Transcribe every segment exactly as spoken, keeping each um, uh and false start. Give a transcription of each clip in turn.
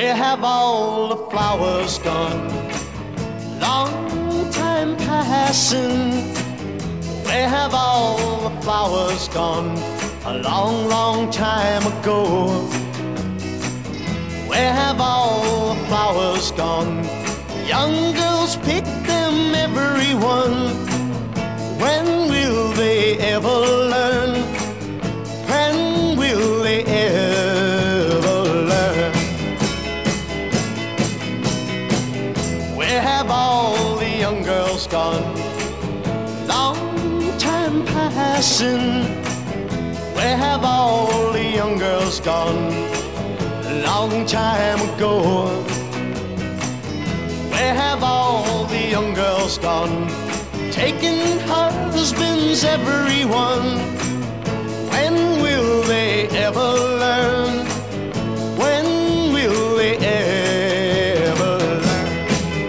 Where have all the flowers gone? Long time passing. Where have all the flowers gone? A long, long time ago. Where have all the flowers gone? Young girls pick them, everyone. When will they ever learn? When will they ever learn? Where have all the young girls gone? Long time passing. Where have all the young girls gone? Long time ago. Where have all the young girls gone? Taking husbands, everyone. When will they ever learn? When will they ever learn?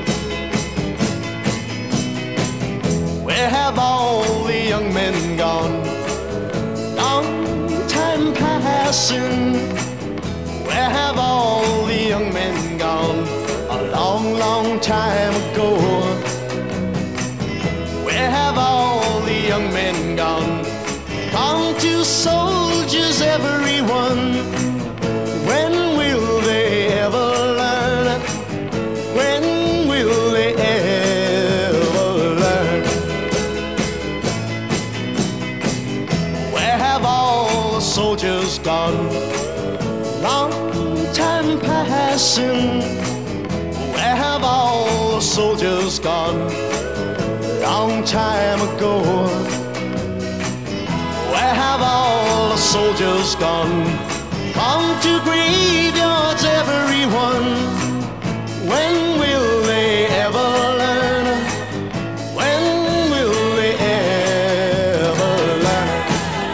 Where have all the young men gone? Long time passing. Where have all the young men gone? A long, long time ago. Where have all the young men gone? Gone to soldiers, everyone. When will they ever learn? When will they ever learn? Where have all the soldiers gone? Long time passing. Where have all the soldiers gone? Long time ago. Where have all the soldiers gone? Gone to graveyards, everyone. When will they ever learn? When will they ever learn?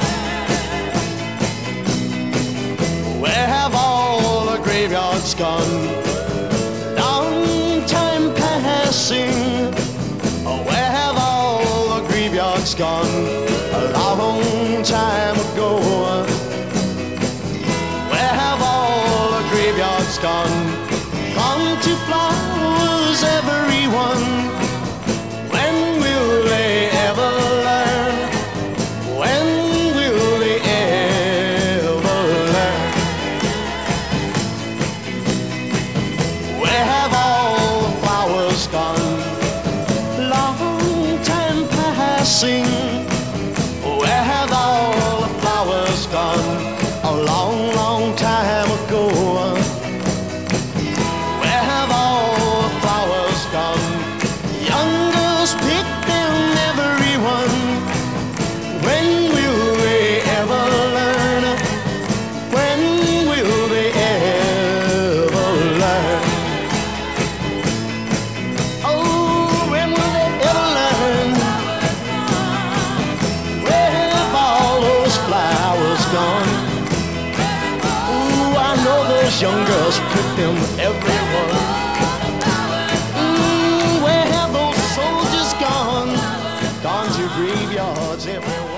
Where have all the graveyards gone? Long time passing. Where have all the graveyards gone? A long time ago. Where have all the graveyards gone? Gone to flowers, everyone. When will they ever learn? When will they ever learn? Where have all the flowers gone? Long time passing. Where have all the flowers gone? A long, long time ago. Where have all the flowers gone? Young girls pick them, everyone. When will they ever learn? When will they ever learn? Oh, when will they ever learn? Where have all those flowers gone? Ooh, I know those young girls pick them, everyone. Mm, where have those soldiers gone? Gone to graveyards, everyone.